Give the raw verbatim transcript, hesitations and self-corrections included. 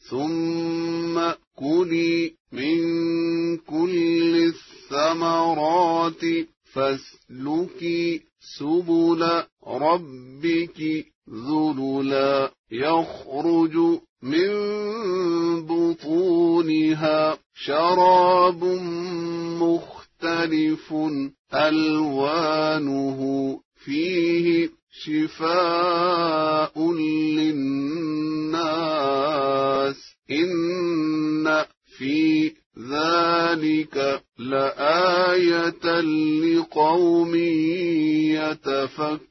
ثم كلي من كل الثمرات فاسلكي سبل ربك ذللا يخرج من بطونها شراب مختلف ألوانه فيه شفاء للناس إن في ذلك لآية لقوم يتفكرون.